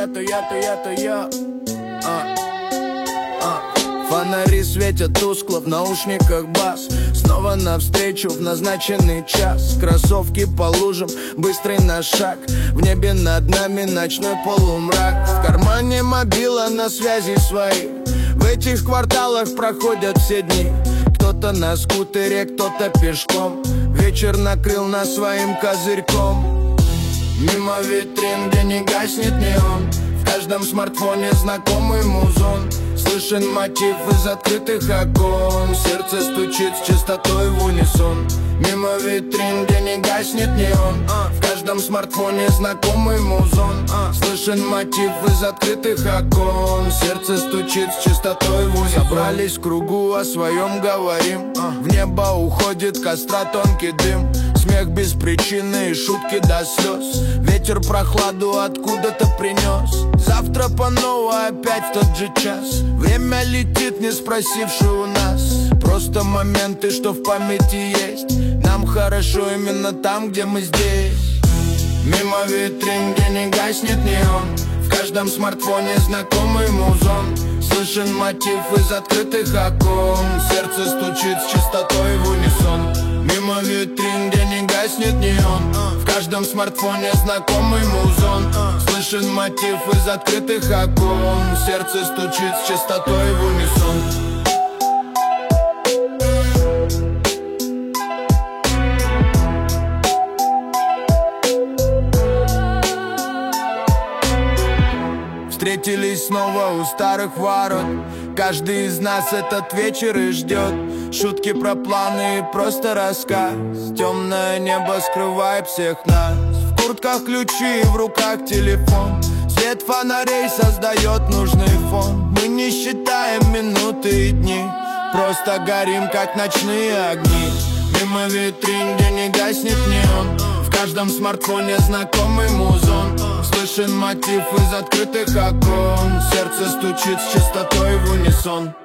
я. Фонари светят тускло, в наушниках бас. Снова навстречу в назначенный час. Кроссовки по лужам, быстрый наш шаг. В небе над нами ночной полумрак. В кармане мобила, на связи свои. В этих кварталах проходят все дни. Кто-то на скутере, кто-то пешком. Вечер накрыл нас своим козырьком. Мимо витрин, где не гаснет неон. В каждом смартфоне знакомый музон. Слышен мотив из открытых окон. Сердце стучит с частотой в унисон. Мимо витрин, где не гаснет неон. В каждом смартфоне знакомый музон. Слышен мотив из открытых окон. Сердце стучит с частотой в унисон. Собрались в кругу, о своем говорим. В небо уходит костра тонкий дым. Смех без причины и шутки до слез. Ветер прохладу откуда-то принес. Завтра по новой опять в тот же час. Время летит, не спросивши у нас. Просто моменты, что в памяти есть. Нам хорошо именно там, где мы здесь. Мимо витрин, где не гаснет неон. В каждом смартфоне знакомый музон. Слышен мотив из открытых окон. Сердце стучит с частотой в унисон. Мимо витрин, где не гаснет неон. В каждом смартфоне знакомый музон. Слышен мотив из открытых окон. Сердце стучит с частотой в унисон. Встретились снова у старых ворот. Каждый из нас этот вечер и ждет. Шутки про планы и просто рассказ. Темное небо скрывает всех нас. В куртках ключи, в руках телефон. Свет фонарей создает нужный фон. Мы не считаем минуты и дни. Просто горим, как ночные огни. Мимо витрин, где не гаснет неон. В каждом смартфоне знакомый музон. Слышен мотив из открытых окон. Сердце стучит с частотой в унисон.